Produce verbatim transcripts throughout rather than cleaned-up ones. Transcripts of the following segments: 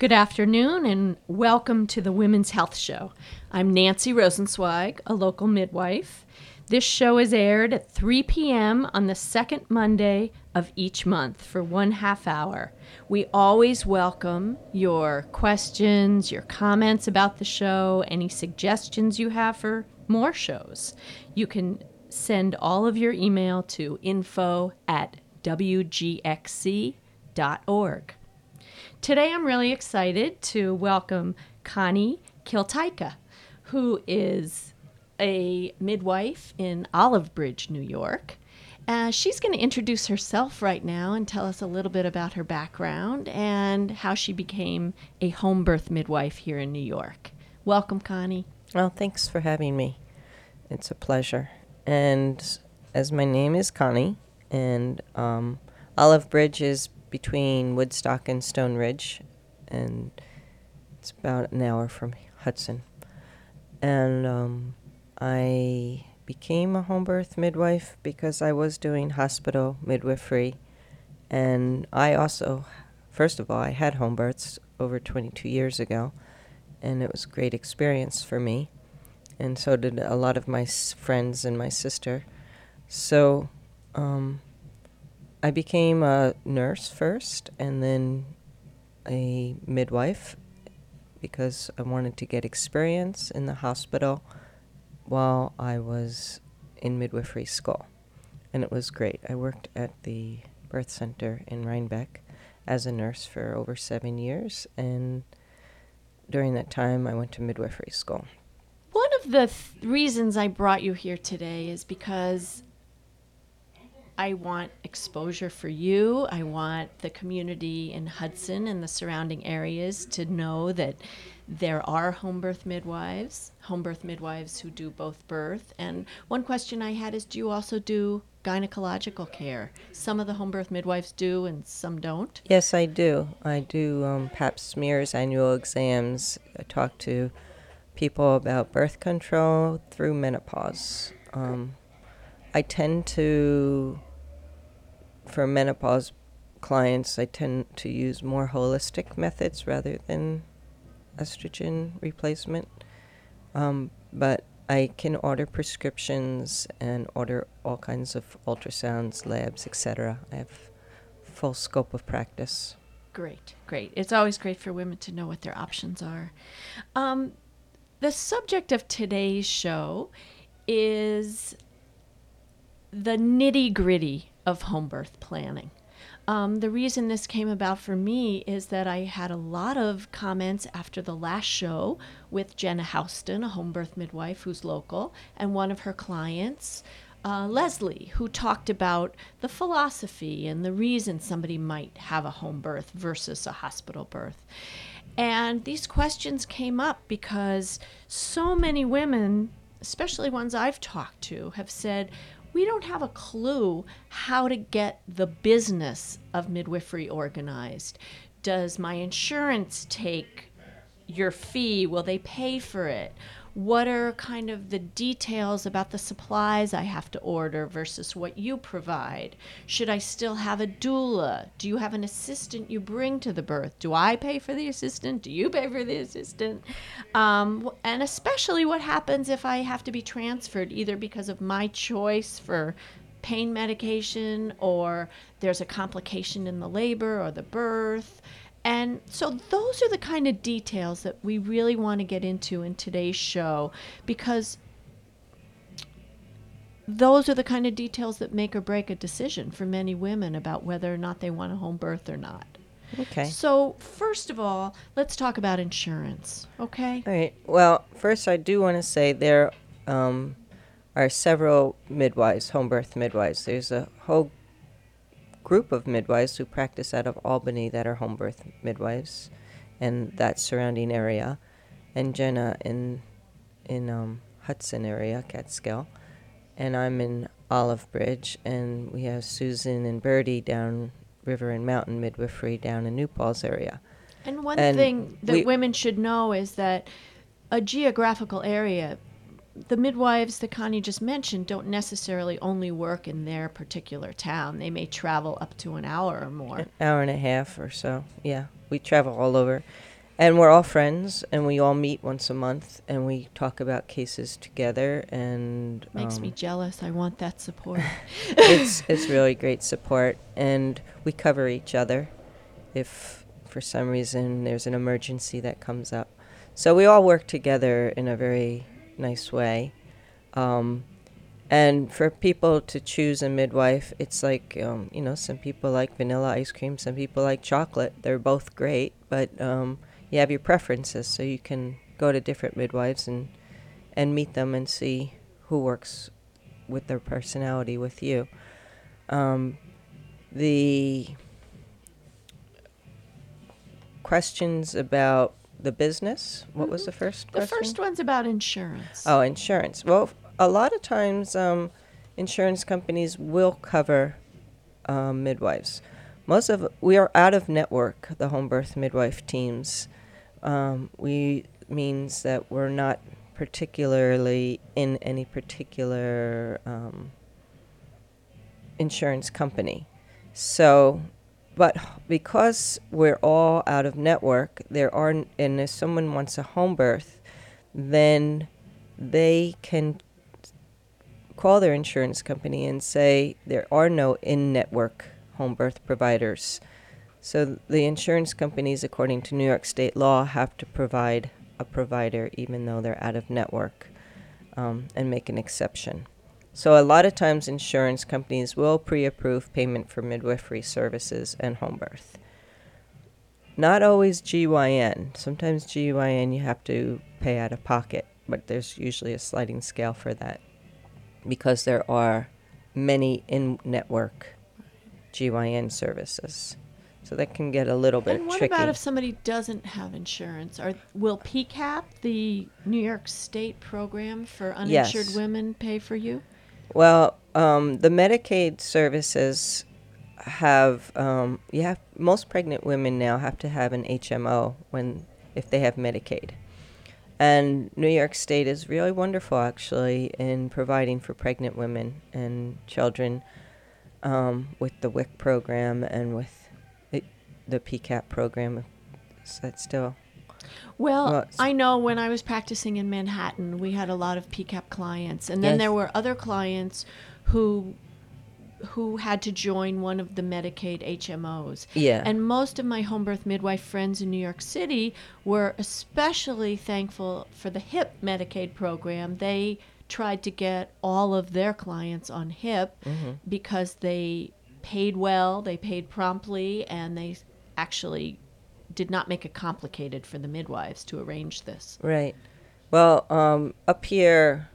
Good afternoon and welcome to the Women's Health Show. I'm Nancy Rosenzweig, a local midwife. This show is aired at three p.m. on the second Monday of each month for one half hour. We always welcome your questions, your comments about the show, any suggestions you have for more shows. You can send all of your email to info at w g x c dot org. Today I'm really excited to welcome Connie Kiltyka, who is a midwife in Olive Bridge, New York. Uh, she's going to introduce herself right now and tell us a little bit about her background and how she became a home birth midwife here in New York. Welcome, Connie. Well, thanks for having me. It's a pleasure. And as my name is Connie, and um, Olive Bridge is between Woodstock and Stone Ridge, and it's about an hour from Hudson. And um, I became a home birth midwife because I was doing hospital midwifery, and I also, first of all, I had home births over twenty-two years ago, and it was a great experience for me, and so did a lot of my s- friends and my sister. So um, I became a nurse first and then a midwife because I wanted to get experience in the hospital while I was in midwifery school. And it was great. I worked at the birth center in Rhinebeck as a nurse for over seven years, and during that time I went to midwifery school. One of the th- reasons I brought you here today is because I want exposure for you. I want the community in Hudson and the surrounding areas to know that there are home birth midwives, home birth midwives who do both birth. And one question I had is, do you also do gynecological care? Some of the home birth midwives do and some don't. Yes, I do. I do um, pap smears, annual exams. I talk to people about birth control through menopause. Um, I tend to, for menopause clients, I tend to use more holistic methods rather than estrogen replacement. Um, but I can order prescriptions and order all kinds of ultrasounds, labs, et cetera. I have full scope of practice. Great, great. It's always great for women to know what their options are. Um, the subject of today's show is the nitty-gritty of home birth planning. Um, the reason this came about for me is that I had a lot of comments after the last show with Jenna Houston, a home birth midwife who's local, and one of her clients, uh, Leslie, who talked about the philosophy and the reason somebody might have a home birth versus a hospital birth. And these questions came up because so many women, especially ones I've talked to, have said, we don't have a clue how to get the business of midwifery organized. Does my insurance take your fee? Will they pay for it? What are kind of the details about the supplies I have to order versus what you provide? Should I still have a doula? Do you have an assistant you bring to the birth? Do I pay for the assistant? Do you pay for the assistant? Um, and especially what happens if I have to be transferred, either because of my choice for pain medication or there's a complication in the labor or the birth. And so those are the kind of details that we really want to get into in today's show, because those are the kind of details that make or break a decision for many women about whether or not they want a home birth or not. Okay. So first of all, let's talk about insurance, okay? All right. Well, first I do want to say there um, are several midwives, home birth midwives. There's a whole group of midwives who practice out of Albany that are home birth midwives and that surrounding area, and Jenna in in um, Hudson area, Catskill, and I'm in Olive Bridge, and we have Susan and Birdie down River and Mountain midwifery down in New Paltz area. And one And thing that we- women should know is that a geographical area, the midwives that Connie just mentioned don't necessarily only work in their particular town. They may travel up to an hour or more. An hour and a half or so, yeah. We travel all over. And we're all friends, and we all meet once a month, and we talk about cases together. And Makes me um, jealous. I want that support. it's it's really great support, and we cover each other if for some reason there's an emergency that comes up. So we all work together in a very nice way. Um, and for people to choose a midwife, it's like, um, you know, some people like vanilla ice cream, some people like chocolate. They're both great, but um, you have your preferences, so you can go to different midwives and, and meet them and see who works with their personality with you. Um, the questions about the business, what was the first The question? first one's about insurance. Oh, insurance. Well, a lot of times um, insurance companies will cover um, midwives. Most of we are out of network, the home birth midwife teams. Um, we means that we're not particularly in any particular um, insurance company. So, but because we're all out of network, there are, and if someone wants a home birth, then they can call their insurance company and say there are no in-network home birth providers. So the insurance companies, according to New York state law, have to provide a provider even though they're out of network, um, and make an exception. So a lot of times insurance companies will pre-approve payment for midwifery services and home birth. Not always G Y N. Sometimes G Y N you have to pay out of pocket, but there's usually a sliding scale for that because there are many in-network G Y N services. So that can get a little bit And what tricky. about if somebody doesn't have insurance? Or will P CAP, the New York State program for uninsured Yes. women, pay for you? Well, um, the Medicaid services have, um, you have, most pregnant women now have to have an H M O when, if they have Medicaid. And New York State is really wonderful, actually, in providing for pregnant women and children um, with the W I C program and with it, the P CAP program. Is that still? Well, Well, it's- I know when I was practicing in Manhattan, we had a lot of P CAP clients, and then Yes. there were other clients who who had to join one of the Medicaid H M Os. Yeah. And most of my home birth midwife friends in New York City were especially thankful for the HIP Medicaid program. They tried to get all of their clients on HIP Mm-hmm. because they paid well, they paid promptly, and they actually did not make it complicated for the midwives to arrange this. Right. Well, um, up here,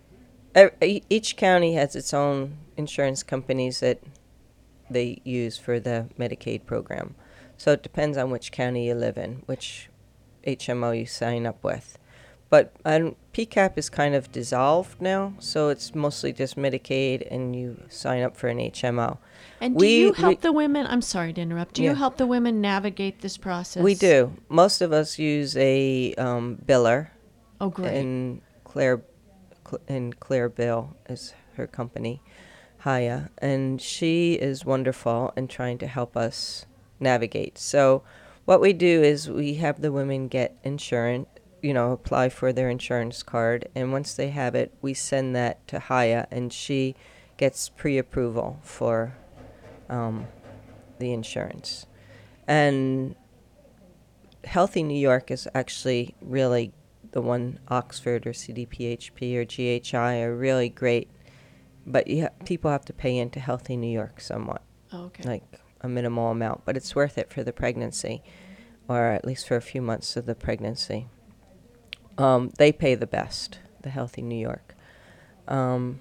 e- each county has its own insurance companies that they use for the Medicaid program. So it depends on which county you live in, which H M O you sign up with. But um, P CAP is kind of dissolved now, so it's mostly just Medicaid, and you sign up for an H M O. And do We- you help we- the women? I'm sorry to interrupt. Do Yeah. you help the women navigate this process? We do. Most of us use a um, biller. Oh, great. And Claire, Cl- and Claire Bill is her company, Haya, and she is wonderful in trying to help us navigate. So what we do is we have the women get insurance, you know, apply for their insurance card, and once they have it, we send that to Haya, and she gets pre-approval for um, the insurance. And Healthy New York is actually really the one. Oxford or C D P H P or G H I are really great, but you ha- people have to pay into Healthy New York somewhat, Oh, okay. like a minimal amount, but it's worth it for the pregnancy, or at least for a few months of the pregnancy. Um, they pay the best, the Healthy New York. Um,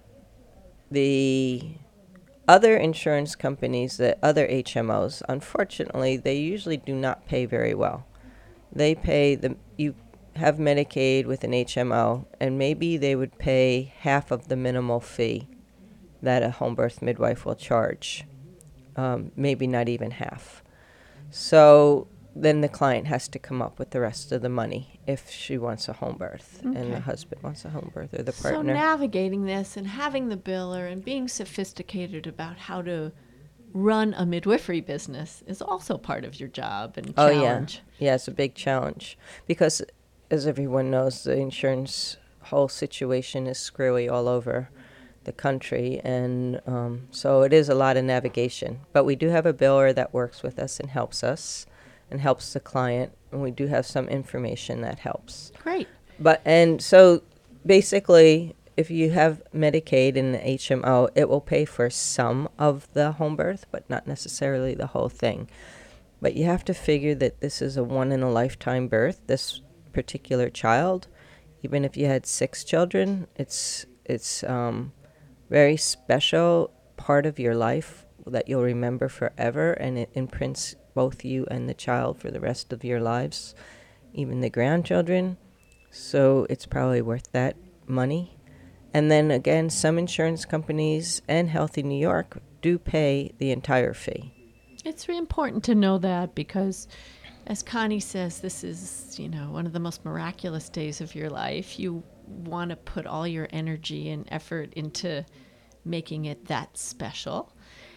the other insurance companies, the other H M Os, unfortunately, they usually do not pay very well. They pay the you have Medicaid with an H M O, and maybe they would pay half of the minimal fee that a home birth midwife will charge, um, maybe not even half. So then the client has to come up with the rest of the money if she wants a home birth and Okay. the husband wants a home birth or the So partner. navigating this and having the biller and being sophisticated about how to run a midwifery business is also part of your job and Oh, challenge. yeah. Yeah, it's a big challenge because, as everyone knows, the insurance whole situation is screwy all over the country. And um, so it is a lot of navigation. But we do have a biller that works with us and helps us and helps the client. And we do have some information that helps. Great. But, and so basically, if you have Medicaid and the H M O, it will pay for some of the home birth, but not necessarily the whole thing. But you have to figure that this is a one in a lifetime birth, this particular child. Even if you had six children, it's it's um, very special part of your life that you'll remember forever, and it imprints both you and the child for the rest of your lives, even the grandchildren. So it's probably worth that money. And then again, some insurance companies and Healthy New York do pay the entire fee. It's really important to know that because, as Connie says, this is, you know, one of the most miraculous days of your life. You want to put all your energy and effort into making it that special.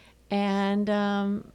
And um,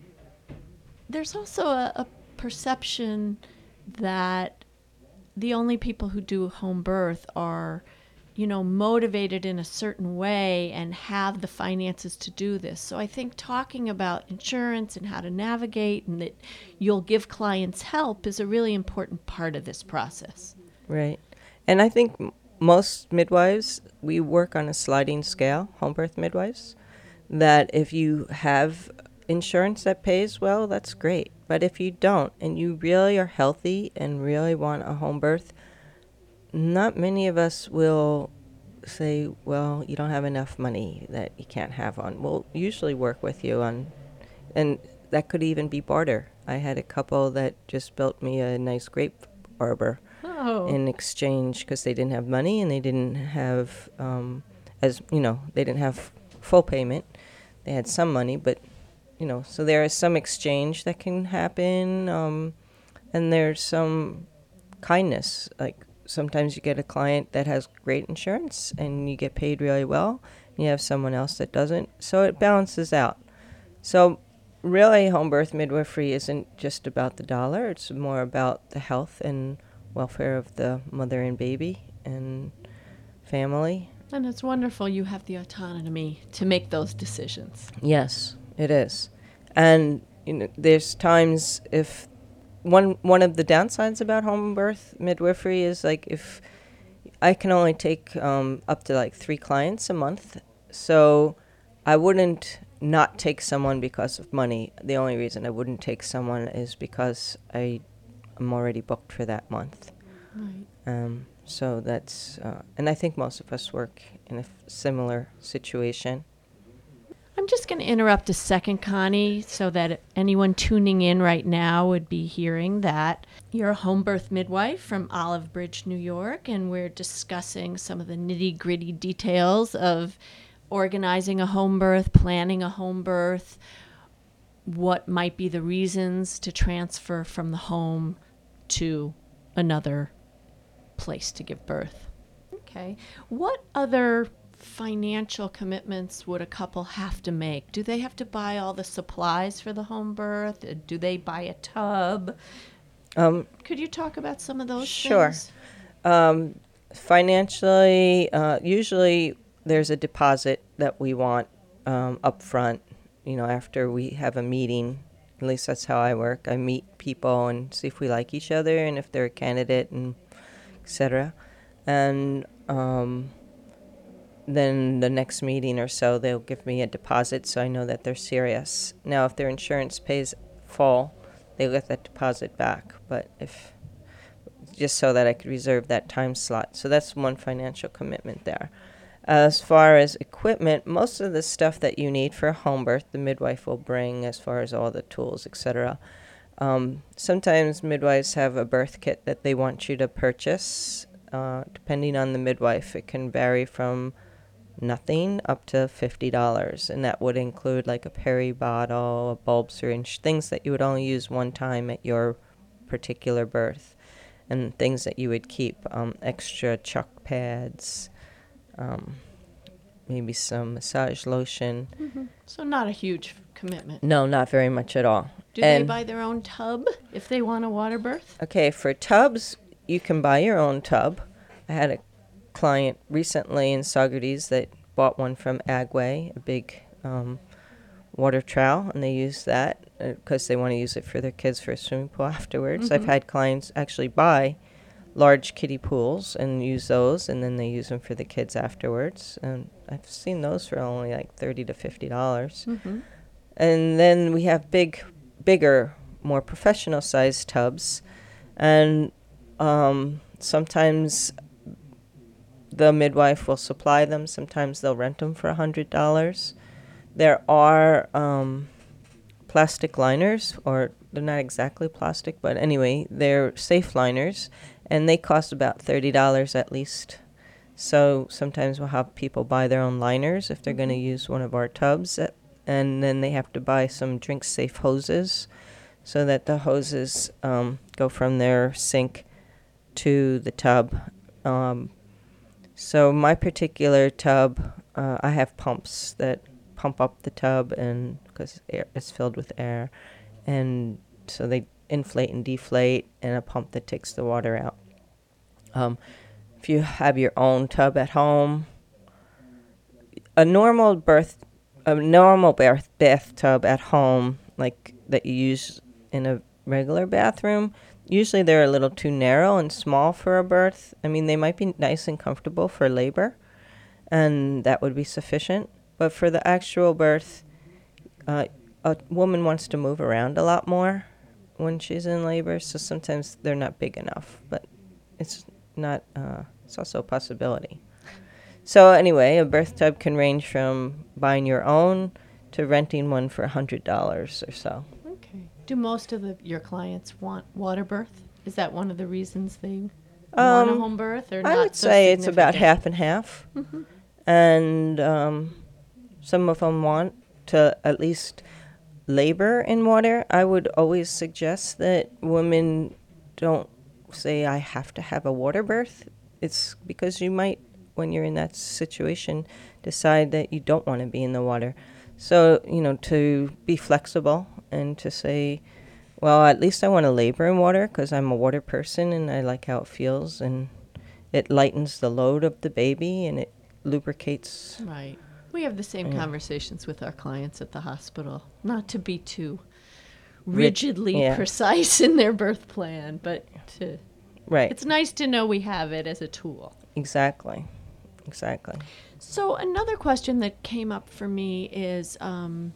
there's also a, a perception that the only people who do home birth are, you know, motivated in a certain way and have the finances to do this. So I think talking about insurance and how to navigate and that you'll give clients help is a really important part of this process. Right. And I think m- most midwives, we work on a sliding scale, home birth midwives, that if you have insurance that pays well, that's great. But if you don't and you really are healthy and really want a home birth, not many of us will say, well, you don't have enough money that you can't have on. We'll usually work with you on, and that could even be barter. I had a couple that just built me a nice grape arbor Oh. in exchange because they didn't have money and they didn't have, um, as you know, they didn't have full payment. They had some money, but, you know, so there is some exchange that can happen, um, and there's some kindness, like, sometimes you get a client that has great insurance and you get paid really well. And you have someone else that doesn't. So it balances out. So really, home birth midwifery isn't just about the dollar. It's more about the health and welfare of the mother and baby and family. And it's wonderful you have the autonomy to make those decisions. Yes, it is. And you know, there's times if One one of the downsides about home birth midwifery is like if I can only take um, up to like three clients a month, so I wouldn't not take someone because of money. The only reason I wouldn't take someone is because I am already booked for that month. Right. Um, so that's uh, and I think most of us work in a f- similar situation. I'm just going to interrupt a second, Connie, so that anyone tuning in right now would be hearing that you're a home birth midwife from Olive Bridge, New York, and we're discussing some of the nitty-gritty details of organizing a home birth, planning a home birth, what might be the reasons to transfer from the home to another place to give birth. Okay. What other financial commitments would a couple have to make? Do they have to buy all the supplies for the home birth? Uh, Do they buy a tub? Um, Could you talk about some of those Sure. things? Um, financially, uh, usually there's a deposit that we want um, up front, you know, after we have a meeting. At least that's how I work. I meet people and see if we like each other and if they're a candidate and et cetera. And um, then the next meeting or so, they'll give me a deposit so I know that they're serious. Now, if their insurance pays full, they get that deposit back. But if just so that I could reserve that time slot. So that's one financial commitment there. As far as equipment, most of the stuff that you need for a home birth, the midwife will bring as far as all the tools, et cetera. Um, sometimes midwives have a birth kit that they want you to purchase. Uh, depending on the midwife, it can vary from nothing up to fifty dollars, and that would include like a peri bottle, a bulb syringe, things that you would only use one time at your particular birth, and things that you would keep, um, extra chuck pads, um, maybe some massage lotion. Mm-hmm. So not a huge commitment. No, not very much at all. Do and, they buy their own tub if they want a water birth? Okay, for tubs, you can buy your own tub. I had a client recently in Saugerties that bought one from Agway, a big um, water trowel, and they use that because they want to use it for their kids for a swimming pool afterwards. Mm-hmm. I've had clients actually buy large kiddie pools and use those, and then they use them for the kids afterwards. And I've seen those for only like thirty to fifty dollars. Mm-hmm. And then we have big, bigger, more professional-sized tubs, and um, sometimes the midwife will supply them. Sometimes they'll rent them for a hundred dollars. There are um, plastic liners, or they're not exactly plastic, but anyway, they're safe liners, and they cost about thirty dollars at least. So sometimes we'll have people buy their own liners if they're going to use one of our tubs, at, and then they have to buy some drink-safe hoses so that the hoses um, go from their sink to the tub. Um, so my particular tub, uh, I have pumps that pump up the tub, and because it's filled with air, and so they inflate and deflate, and a pump that takes the water out. Um, if you have your own tub at home, a normal birth, a normal bath bathtub at home, like that you use in a regular bathroom, usually they're a little too narrow and small for a birth. I mean, they might be nice and comfortable for labor, and that would be sufficient. But for the actual birth, uh, a woman wants to move around a lot more when she's in labor, so sometimes they're not big enough. But it's not, uh, it's also a possibility. So anyway, a birth tub can range from buying your own to renting one for one hundred dollars or so. Okay. Do most of the, your clients want water birth? Is that one of the reasons they Um, want a home birth, or not? I would so say it's about significant? half and half. Mm-hmm. And um, some of them want to at least labor in water. I would always suggest that women don't say, I have to have a water birth. It's because you might, when you're in that situation, decide that you don't want to be in the water. So, you know, to be flexible and to say, well, at least I want to labor in water because I'm a water person and I like how it feels, and it lightens the load of the baby and it lubricates. Right. We have the same Yeah. conversations with our clients at the hospital. Not to be too Rid- rigidly yeah. precise in their birth plan, but to, Right. it's nice to know we have it as a tool. Exactly. Exactly. So another question that came up for me is, um,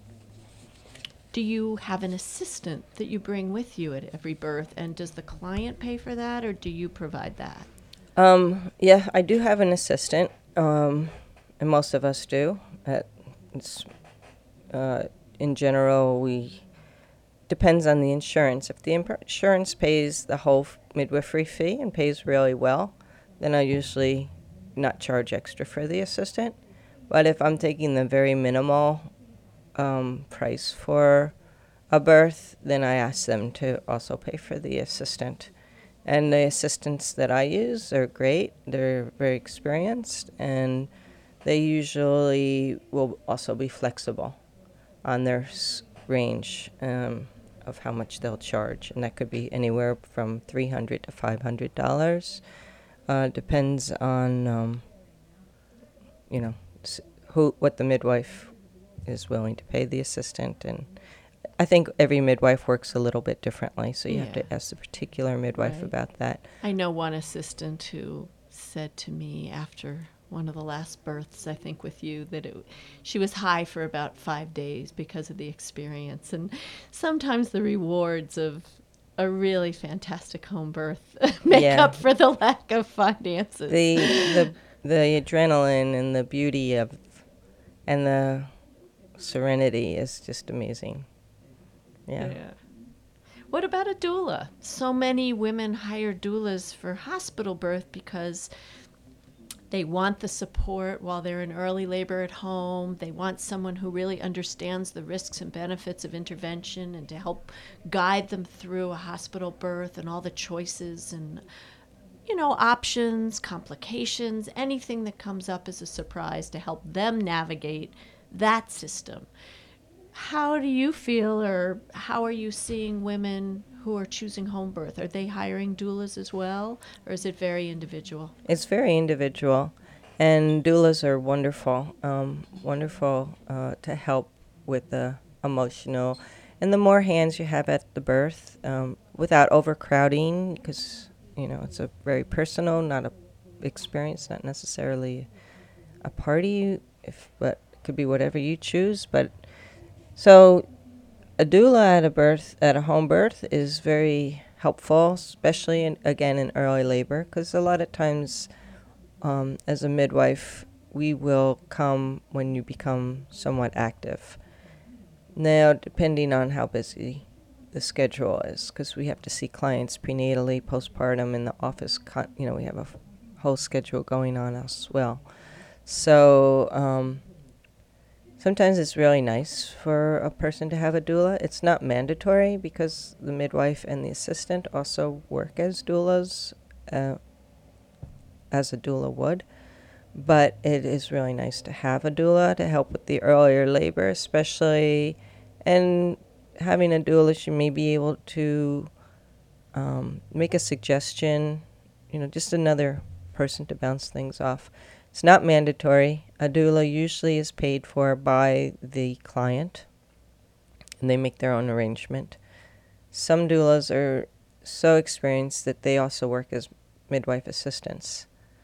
do you have an assistant that you bring with you at every birth, and does the client pay for that, or do you provide that? Um, yeah, I do have an assistant, um, and most of us do. Uh, it's, uh, in general, we depends on the insurance. If the imp- insurance pays the whole f- midwifery fee and pays really well, then I usually not charge extra for the assistant. But if I'm taking the very minimal um, price for a birth, then I ask them to also pay for the assistant. And the assistants that I use are great. They're very experienced, and they usually will also be flexible on their s- range um, of how much they'll charge. And that could be anywhere from three hundred dollars to five hundred dollars. Uh, depends on, um, you know, s- who what the midwife is willing to pay the assistant. And I think every midwife works a little bit differently, so you have Yeah. to ask the particular midwife Right. about that. I know one assistant who said to me after one of the last births, I think with you, that it, she was high for about five days because of the experience. And sometimes the rewards of a really fantastic home birth make Yeah. up for the lack of finances. The the the adrenaline and the beauty of and the serenity is just amazing. Yeah. What about a doula? So many women hire doulas for hospital birth because they want the support while they're in early labor at home. They want someone who really understands the risks and benefits of intervention and to help guide them through a hospital birth and all the choices and you know, options, complications, anything that comes up as a surprise to help them navigate that system. How do you feel, or how are you seeing women who are choosing home birth? Are they hiring doulas as well, or is it very individual? It's very individual, and doulas are wonderful, um, wonderful uh, to help with the emotional. And the more hands you have at the birth, um, without overcrowding, because you know it's a very personal, not a experience, not necessarily a party, if but it could be whatever you choose. But so a doula at a birth, at a home birth, is very helpful, especially in, again in early labor, because a lot of times, um, as a midwife, we will come when you become somewhat active. Now, depending on how busy the schedule is, because we have to see clients prenatally, postpartum, in the office. Con- you know, we have a f- whole schedule going on as well. So. Um, Sometimes it's really nice for a person to have a doula. It's not mandatory because the midwife and the assistant also work as doulas, uh, as a doula would. But it is really nice to have a doula to help with the earlier labor, especially. And having a doula, she may be able to um, make a suggestion, you know, just another person to bounce things off. It's not mandatory. A doula usually is paid for by the client, and they make their own arrangement. Some doulas are so experienced that they also work as midwife assistants.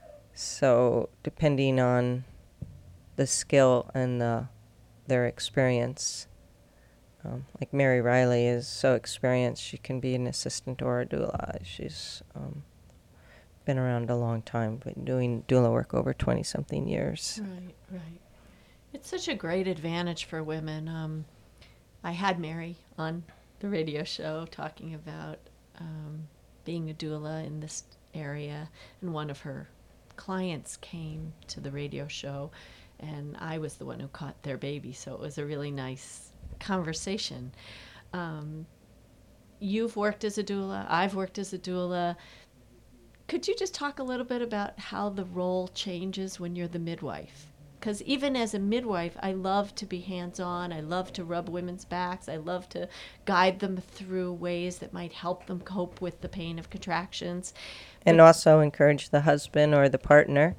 So depending on the skill and the, their experience, um, like Mary Riley is so experienced, she can be an assistant or a doula. She's um, been around a long time, but doing doula work over twenty-something years. Right, right. It's such a great advantage for women. Um, I had Mary on the radio show talking about um, being a doula in this area, and one of her clients came to the radio show, and I was the one who caught their baby, so it was a really nice conversation. Um, you've worked as a doula. I've worked as a doula. Could you just talk a little bit about how the role changes when you're the midwife? Because even as a midwife, I love to be hands-on. I love to rub women's backs. I love to guide them through ways that might help them cope with the pain of contractions. And But also encourage the husband or the partner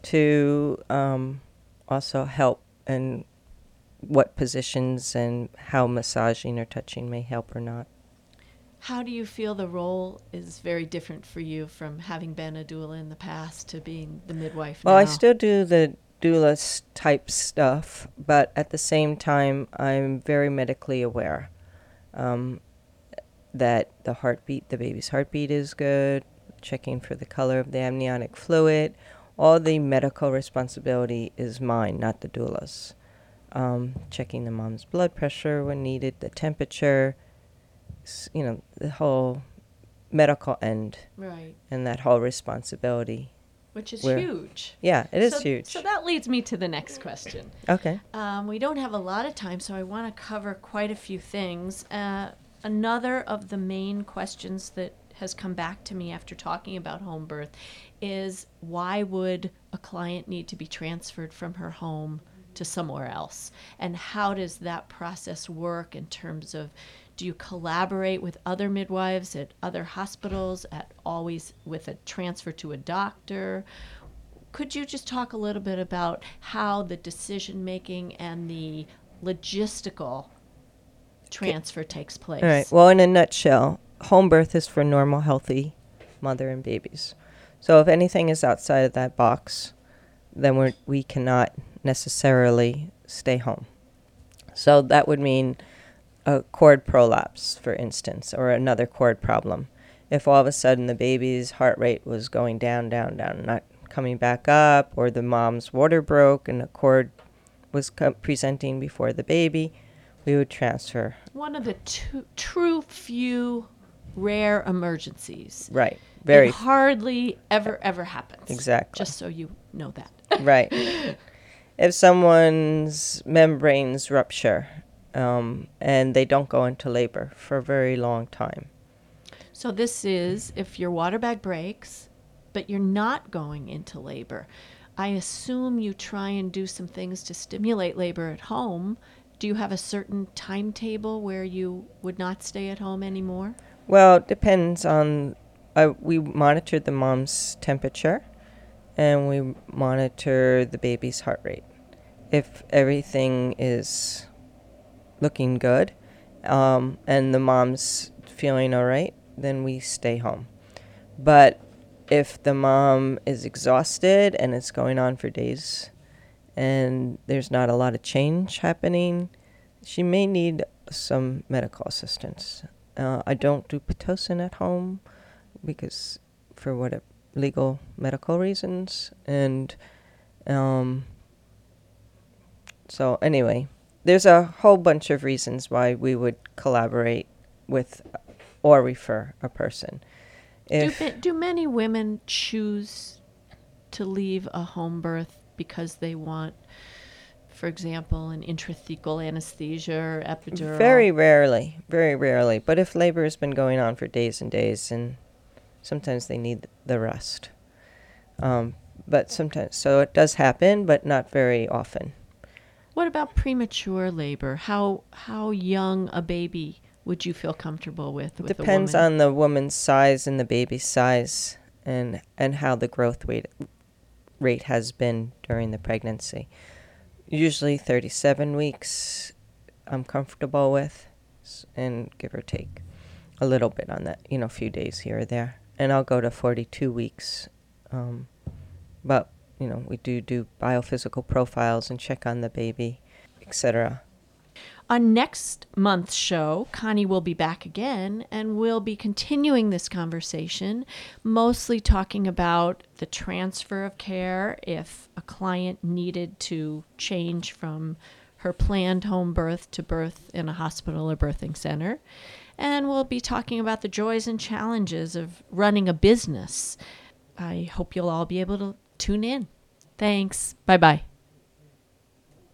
to um, also help in what positions and how massaging or touching may help or not. how do you feel the role is very different for you from having been a doula in the past to being the midwife Well, now? I still do the doula s- type stuff, but at the same time, I'm very medically aware um, that the heartbeat, the baby's heartbeat is good, checking for the color of the amniotic fluid. All the medical responsibility is mine, not the doula's. Um, checking the mom's blood pressure when needed, the temperature, s- you know, the whole medical end Right, and that whole responsibility. which is Where- huge. Yeah, it is so, huge. So that leads me to the next question. Okay. Um, we don't have a lot of time, so I want to cover quite a few things. Uh, another of the main questions that has come back to me after talking about home birth is, why would a client need to be transferred from her home to somewhere else? And how does that process work in terms of, do you collaborate with other midwives at other hospitals, at always with a transfer to a doctor? Could you just talk a little bit about how the decision making and the logistical transfer takes place? All right. Well, in a nutshell, home birth is for normal, healthy mother and babies. So if anything is outside of that box, then we're, we cannot necessarily stay home. So that would mean a cord prolapse, for instance, or another cord problem. If all of a sudden the baby's heart rate was going down, down, down, not coming back up, or the mom's water broke and the cord was co- presenting before the baby, we would transfer. One of the two, true few rare emergencies. Right. Very It hardly ever, ever happens. Exactly. Just so you know that. right. If someone's membranes rupture um, and they don't go into labor for a very long time. So this is, if your water bag breaks but you're not going into labor. I assume you try and do some things to stimulate labor at home. Do you have a certain timetable where you would not stay at home anymore? Well, it depends on, uh, we monitor the mom's temperature and we monitor the baby's heart rate. If everything is looking good um, and the mom's feeling all right, then we stay home. But if the mom is exhausted and it's going on for days and there's not a lot of change happening, she may need some medical assistance. Uh, I don't do Pitocin at home because for what it, legal medical reasons. And um, so anyway, there's a whole bunch of reasons why we would collaborate with or refer a person. If Do, do many women choose to leave a home birth because they want, for example, an intrathecal anesthesia or epidural? Very rarely, very rarely. But if labor has been going on for days and days, and sometimes they need the rest. Um, but sometimes, so it does happen, but not very often. What about premature labor? How how young a baby would you feel comfortable with? It with depends a woman? on the woman's size and the baby's size, and and how the growth rate rate has been during the pregnancy. Usually thirty-seven weeks I'm comfortable with, and give or take a little bit on that, you know, a few days here or there. And I'll go to forty-two weeks. Um, but, you know, we do do biophysical profiles and check on the baby, et cetera. On next month's show, Connie will be back again, and we'll be continuing this conversation, mostly talking about the transfer of care if a client needed to change from her planned home birth to birth in a hospital or birthing center. And we'll be talking about the joys and challenges of running a business. I hope you'll all be able to tune in. Thanks. Bye-bye.